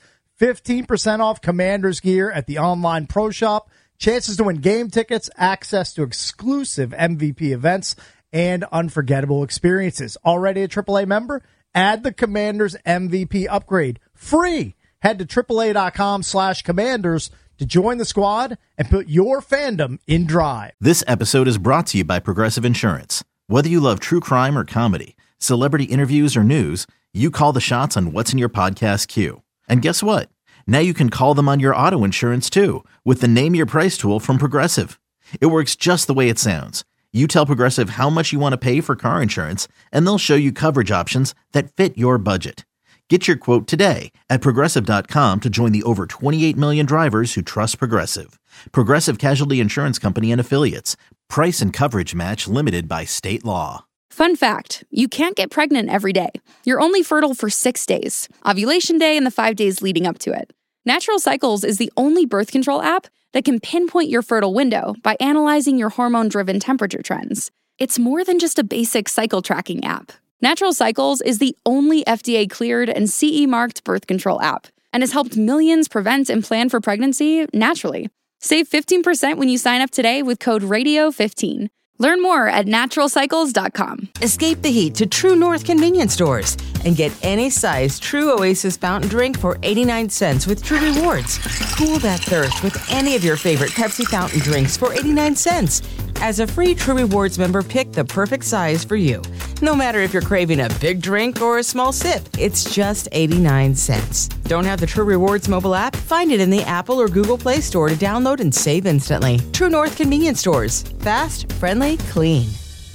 15% off Commanders gear at the online pro shop, chances to win game tickets, access to exclusive MVP events, and unforgettable experiences. Already a AAA member? Add the Commanders MVP upgrade free. Head to AAA.com/Commanders to join the squad and put your fandom in drive. This episode is brought to you by Progressive Insurance. Whether you love true crime or comedy, celebrity interviews or news, you call the shots on what's in your podcast queue. And guess what? Now you can call them on your auto insurance too with the Name Your Price tool from Progressive. It works just the way it sounds. You tell Progressive how much you want to pay for car insurance, and they'll show you coverage options that fit your budget. Get your quote today at Progressive.com to join the over 28 million drivers who trust Progressive. Progressive Casualty Insurance Company and Affiliates. Price and coverage match limited by state law. Fun fact, you can't get pregnant every day. You're only fertile for 6 days, ovulation day and the 5 days leading up to it. Natural Cycles is the only birth control app that can pinpoint your fertile window by analyzing your hormone-driven temperature trends. It's more than just a basic cycle tracking app. Natural Cycles is the only FDA-cleared and CE-marked birth control app and has helped millions prevent and plan for pregnancy naturally. Save 15% when you sign up today with code RADIO15. Learn more at naturalcycles.com. Escape the heat to True North convenience stores and get any size True Oasis fountain drink for 89 cents with True Rewards. Cool that thirst with any of your favorite Pepsi fountain drinks for 89 cents. As a free True Rewards member, pick the perfect size for you. No matter if you're craving a big drink or a small sip, it's just 89 cents. Don't have the True Rewards mobile app? Find it in the Apple or Google Play Store to download and save instantly. True North convenience stores. Fast, friendly, clean.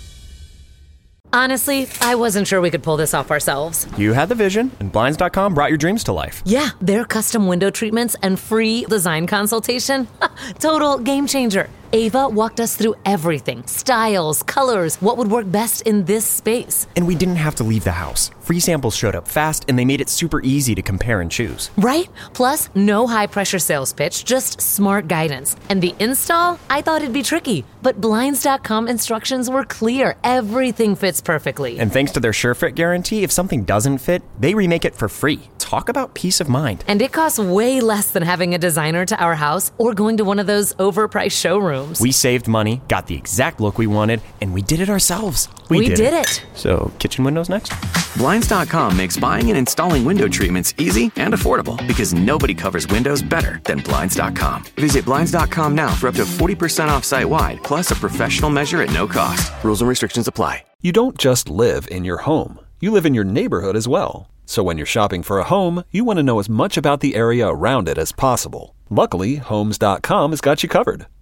Honestly, I wasn't sure we could pull this off ourselves. You had the vision, and Blinds.com brought your dreams to life. Yeah, their custom window treatments and free design consultation. Total game changer. Ava walked us through everything. Styles, colors, what would work best in this space. And we didn't have to leave the house. Free samples showed up fast, and they made it super easy to compare and choose. Right? Plus, no high-pressure sales pitch, just smart guidance. And the install? I thought it'd be tricky. But Blinds.com instructions were clear. Everything fits perfectly. And thanks to their SureFit guarantee, if something doesn't fit, they remake it for free. Talk about peace of mind. And it costs way less than having a designer to our house or going to one of those overpriced showrooms. We saved money, got the exact look we wanted, and we did it ourselves. We did it. So, kitchen windows next? Blinds.com makes buying and installing window treatments easy and affordable because nobody covers windows better than Blinds.com. Visit Blinds.com now for up to 40% off site-wide, plus a professional measure at no cost. Rules and restrictions apply. You don't just live in your home. You live in your neighborhood as well. So when you're shopping for a home, you want to know as much about the area around it as possible. Luckily, Homes.com has got you covered.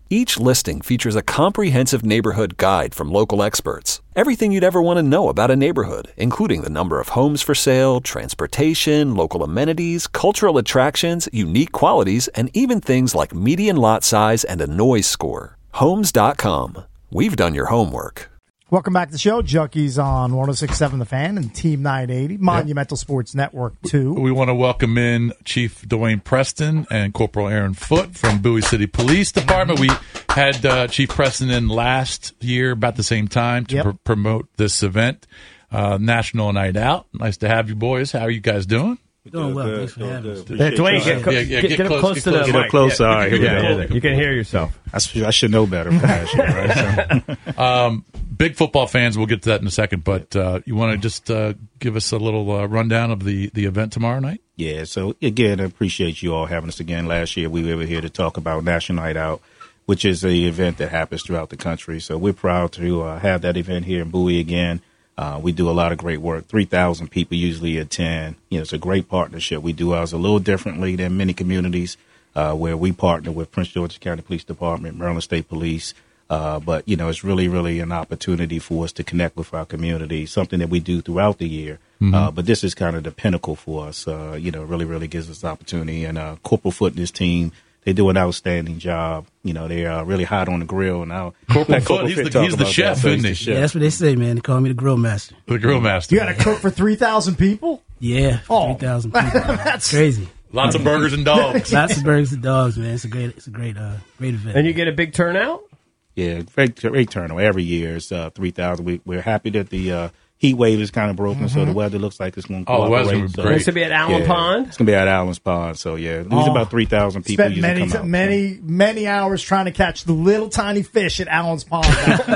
Each listing features a comprehensive neighborhood guide from local experts. Everything you'd ever want to know about a neighborhood, including the number of homes for sale, transportation, local amenities, cultural attractions, unique qualities, and even things like median lot size and a noise score. Homes.com. We've done your homework. Welcome back to the show. Junkies on 106.7 The Fan and Team 980, Monumental Sports Network 2. We want to welcome in Chief Dwayne Preston and Corporal Aaron Foote from Bowie City Police Department. We had Chief Preston in last year about the same time to promote this event, National Night Out. Nice to have you boys. How are you guys doing? Doing well. Thanks for having us. Dwayne, get up close to the mic. Get up close. All right, here we go. You can hear yourself. I should know better from last year, right? Big football fans, we'll get to that in a second, but you want to just give us a little rundown of the event tomorrow night? Yeah, so again, I appreciate you all having us again. Last year, we were here to talk about National Night Out, which is an event that happens throughout the country. So we're proud to have that event here in Bowie again. We do a lot of great work. 3,000 people usually attend. It's a great partnership. We do ours a little differently than many communities where we partner with Prince George's County Police Department, Maryland State Police. But it's really, really an opportunity for us to connect with our community, something that we do throughout the year. But this is kind of the pinnacle for us. Really, really gives us the opportunity. And Corporal Foote and his team, they do an outstanding job. They are really hot on the grill now. Corporal Foote, he's the chef, isn't he? Yeah, that's what they say, man. They call me the grill master. The grill master. You got to cook for 3,000 people? Yeah, 3,000 people. That's crazy. Lots of burgers and dogs. Lots of burgers and dogs, man. It's a great event. And you get a big turnout? Yeah, great turnout every year. It's 3,000. We're happy that the heat wave is kind of broken, so the weather looks like it's going to cooperate. The weather's going to be great. It's going to be at Allen Pond? It's going to be at Allen's Pond. So, there's about 3,000 people Spent usually come out. many hours trying to catch the little tiny fish at Allen's Pond.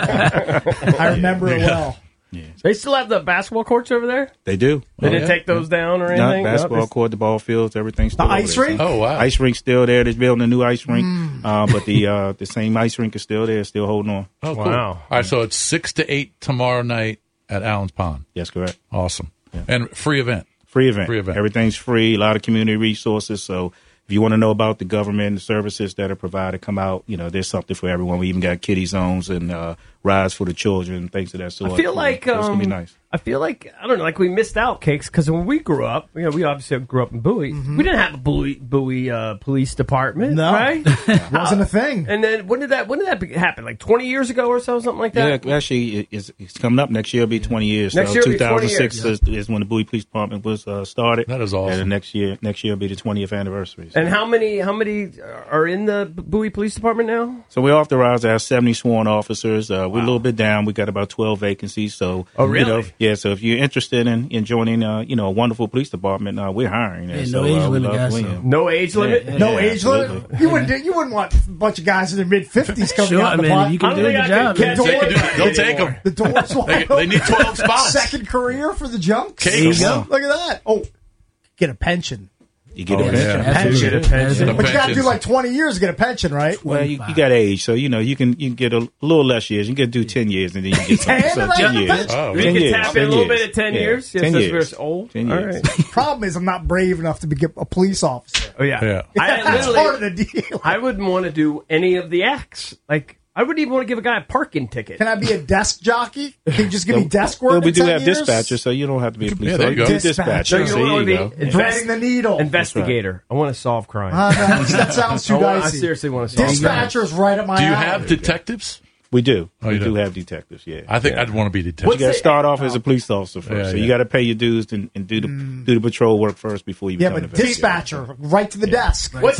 I remember it well. Yeah. They still have the basketball courts over there? They do. They didn't take those down or anything? Basketball court, the ball fields, everything's still the ice there. rink? Oh, wow. Ice rink's still there. They're building a new ice rink. But the same ice rink is still there, still holding on. Oh, cool. Wow. All right, so it's 6 to 8 tomorrow night at Allen's Pond. Yes, correct. Awesome. Yeah. And free event. Free event. Everything's free, a lot of community resources. So if you want to know about the government, the services that are provided, come out. There's something for everyone. We even got kiddie zones and rides for the children, things of that sort. I feel like it's going to be nice. I feel like, I don't know, like we missed out, Cakes, because when we grew up, we obviously grew up in Bowie. We didn't have a Bowie police department, right? Wasn't a thing. And then when did that happen? Like 20 years ago or so, something like that? Yeah, actually, it's coming up. Next year will be 20 years. Next year will be 20 2006 years. is when the Bowie Police Department was started. That is awesome. And next year will be the 20th anniversary. So. And how many are in the Bowie Police Department now? So we're authorized to have 70 sworn officers. We're a little bit down. We got about 12 vacancies. So, oh, really? So if you're interested in joining, a wonderful police department, we're hiring. Yeah, no age limit, guys. No age limit? No age limit? You wouldn't want a bunch of guys in their mid-50s coming out of the pot. You can do the job. They'll take them. The door's wide open. They need 12 spots. Second career for the junks. There you go. Look at that. Oh, get a pension. You get a pension. But you got to do like 20 years to get a pension, right? Well, you got age, so you can get a little less years. You can do 10 years, and then you get 10 years. Oh, you can tap in a little bit at 10 years. 10 years. We're old. 10 years. All right. Problem is, I'm not brave enough to be a police officer. Oh yeah. That's part of the deal. I wouldn't want to do any of the acts. Like, I wouldn't even want to give a guy a parking ticket. Can I be a desk jockey? Can you just give me desk work? Well, we do have years? dispatchers, so you don't have to be a police there you go. Dispatcher. So you want to be threading the needle. Investigator. I want to solve crime. That sounds too dicey. I seriously want to solve crime. Dispatcher's right up my alley. Do you have detectives? We do. Oh, we do have detectives, yeah. I think I'd want to be a detective. You got to start off as a police officer first. So you got to pay your dues and do the patrol work first before you become an investigator. Dispatcher, right to the desk. What's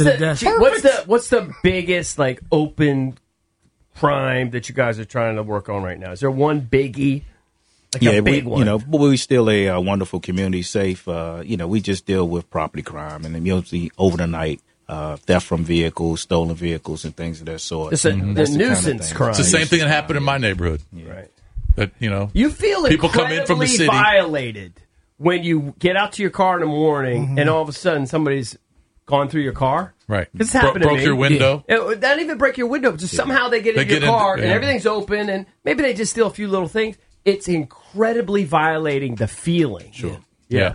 the biggest, like, open crime that you guys are trying to work on right now? Is there one biggie? Like a big one? We're still a wonderful community, safe. We just deal with property crime and mostly over the night. Theft from vehicles, stolen vehicles, and things of that sort. It's a nuisance crime. It's the same thing that happened in my neighborhood. Yeah. Right. That you feel people come in from the city violated when you get out to your car in the morning and all of a sudden somebody's gone through your car. Right. This happened to me. Broke your window. They don't even break your window. Just somehow they get into your car and everything's open and maybe they just steal a few little things. It's incredibly violating the feeling. Sure. Yeah.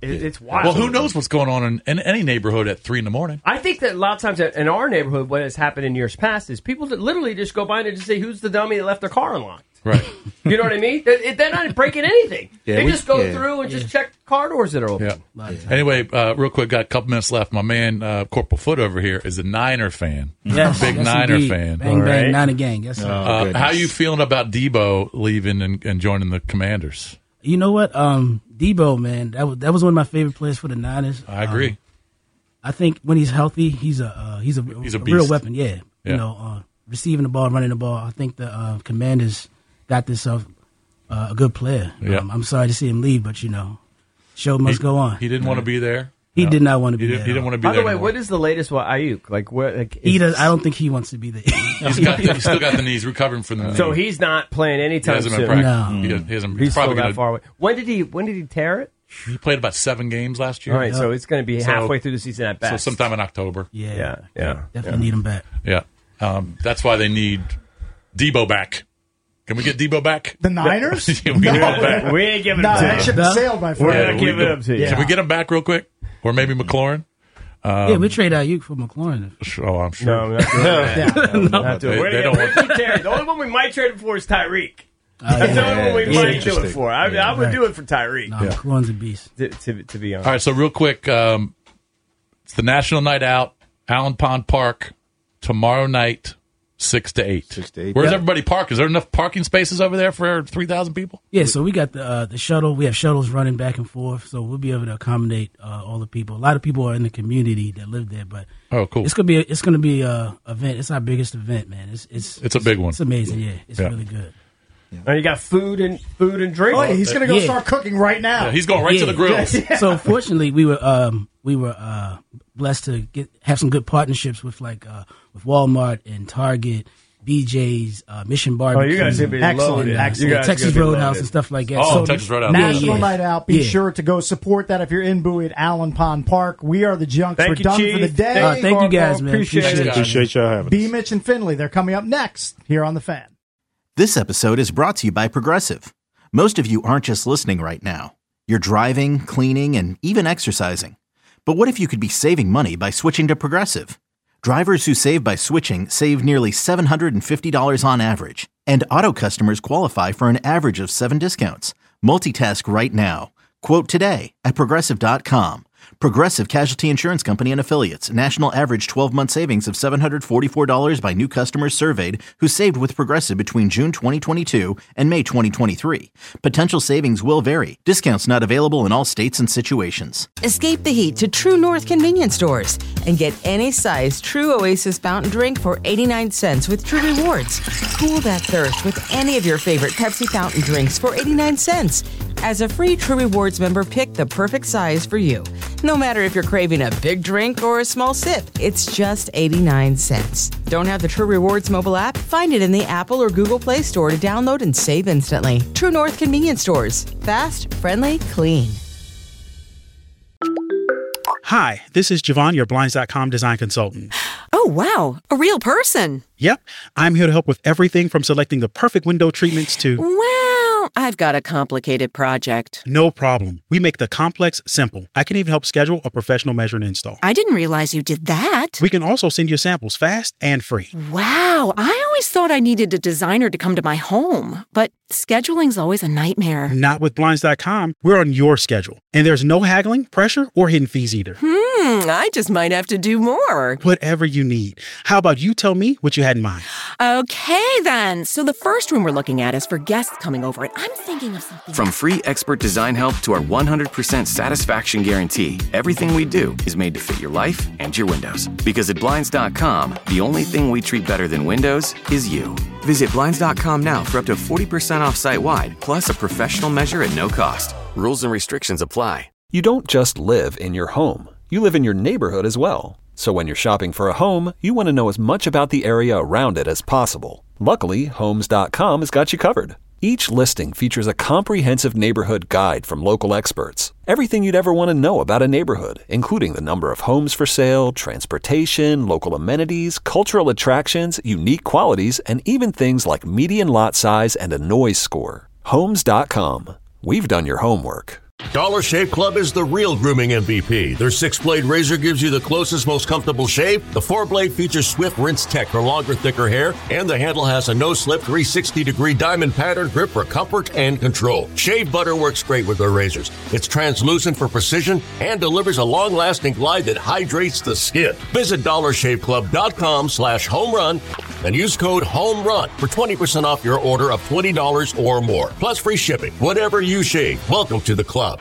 It's wild. Well, who knows what's going on in any neighborhood at 3 a.m? I think that a lot of times in our neighborhood, what has happened in years past is people that literally just go by and just say, who's the dummy that left their car unlocked? Right. You know what I mean? They're not breaking anything. Yeah, they just go yeah. through and just check car doors that are open. Yeah. Anyway, real quick, got a couple minutes left. My man, Corporal Foot over here, is a Niner fan. Yes, Big yes, Niner indeed. fan. Bang, bang, Niner gang. Yes, sir. How you feeling about Debo leaving and joining the Commanders? You know what? Debo, man, that was one of my favorite players for the Niners. I agree. I think when he's healthy, he's a real weapon. Yeah. You know, receiving the ball, running the ball. I think the Commanders got themselves a good player. Yeah. I'm sorry to see him leave, but show must go on. He didn't want to be there. He did not want to be there. He didn't want to be By there. the way, anymore. what is the latest with Ayuk? Like, where? Like, He does. I don't think he wants to be there. He's still got the knees, recovering from the knee. So he's not playing anytime He hasn't soon. been practicing. He hasn't. He's probably still that gonna, far away. When did he tear it? He played about 7 games last year. All right, so it's going to be halfway through the season at best. So sometime in October. Yeah. Definitely need him back. Yeah. That's why they need Debo back. Can we get Debo back? The Niners? Yeah, we, get him back. We ain't giving No, him to that you. ship has sailed, my friend. We're not giving it up to you. Can we get him back real quick? Or maybe McLaurin? Yeah, we trade Ayuk for McLaurin. Oh, I'm sure. No, not doing that. No, not doing it. They don't want The only one we might trade him for is Tyreek. That's the only one we might do it for. I would do it for Tyreek. No, McLaurin's a beast. To be honest. All right, so real quick, it's the National Night Out, Allen Pond Park, tomorrow night, 6 to 8. 6 to 8. Where's everybody park? Is there enough parking spaces over there for 3,000 people? Yeah, so we got the shuttle. We have shuttles running back and forth, so we'll be able to accommodate all the people. A lot of people are in the community that live there, but cool. It's gonna be a event. It's our biggest event, man. It's a big one. It's amazing. Yeah, it's really good. Now you got food and drink. Oh, yeah, he's going to go start cooking right now. Yeah, he's going right to the grills. So fortunately, we were blessed to have some good partnerships with with Walmart and Target, BJ's, Mission Barbecue. You guys have been Excellent. Texas Roadhouse and stuff like that. Oh, Texas Roadhouse. National Night Out. Be sure to go support that if you're in Bowie at Allen Pond Park. We are the Junks. Thank We're you, done Chief. for the day. Thank you guys, man. Appreciate it. Appreciate y'all having us. B. Mitch and Finley. They're coming up next here on The Fan. This episode is brought to you by Progressive. Most of you aren't just listening right now. You're driving, cleaning, and even exercising. But what if you could be saving money by switching to Progressive? Drivers who save by switching save nearly $750 on average. And auto customers qualify for an average of 7 discounts. Multitask right now. Quote today at Progressive.com. Progressive Casualty Insurance Company and Affiliates. National average 12-month savings of $744 by new customers surveyed who saved with Progressive between June 2022 and May 2023. Potential savings will vary. Discounts not available in all states and situations. Escape the heat to True North convenience stores and get any size True Oasis fountain drink for 89 cents with True Rewards. Cool that thirst with any of your favorite Pepsi fountain drinks for 89 cents. As a free True Rewards member, pick the perfect size for you. No matter if you're craving a big drink or a small sip, it's just 89 cents. Don't have the True Rewards mobile app? Find it in the Apple or Google Play Store to download and save instantly. True North convenience stores. Fast, friendly, clean. Hi, this is Javon, your Blinds.com design consultant. Oh, wow. A real person. Yep, I'm here to help with everything from selecting the perfect window treatments to... Well, I've got a complicated project. No problem. We make the complex simple. I can even help schedule a professional measure and install. I didn't realize you did that. We can also send you samples fast and free. Wow, I always thought I needed a designer to come to my home, but scheduling's always a nightmare. Not with Blinds.com. We're on your schedule. And there's no haggling, pressure, or hidden fees either. I just might have to do more. Whatever you need. How about you tell me what you had in mind? Okay, then. So the first room we're looking at is for guests coming over, and I'm thinking of something. From free expert design help to our 100% satisfaction guarantee, everything we do is made to fit your life and your windows. Because at Blinds.com, the only thing we treat better than windows is you. Visit Blinds.com now for up to 40% off site-wide, plus a professional measure at no cost. Rules and restrictions apply. You don't just live in your home. You live in your neighborhood as well. So when you're shopping for a home, you want to know as much about the area around it as possible. Luckily, Homes.com has got you covered. Each listing features a comprehensive neighborhood guide from local experts. Everything you'd ever want to know about a neighborhood, including the number of homes for sale, transportation, local amenities, cultural attractions, unique qualities, and even things like median lot size and a noise score. Homes.com. We've done your homework. Dollar Shave Club is the real grooming MVP. Their 6-blade razor gives you the closest, most comfortable shave. The 4-blade features swift rinse tech for longer, thicker hair, and the handle has a no-slip 360-degree diamond pattern grip for comfort and control. Shave butter works great with their razors. It's translucent for precision and delivers a long-lasting glide that hydrates the skin. Visit DollarShaveClub.com/homerun and use code HOMERUN for 20% off your order of $20 or more. Plus free shipping. Whatever you shave, welcome to the club.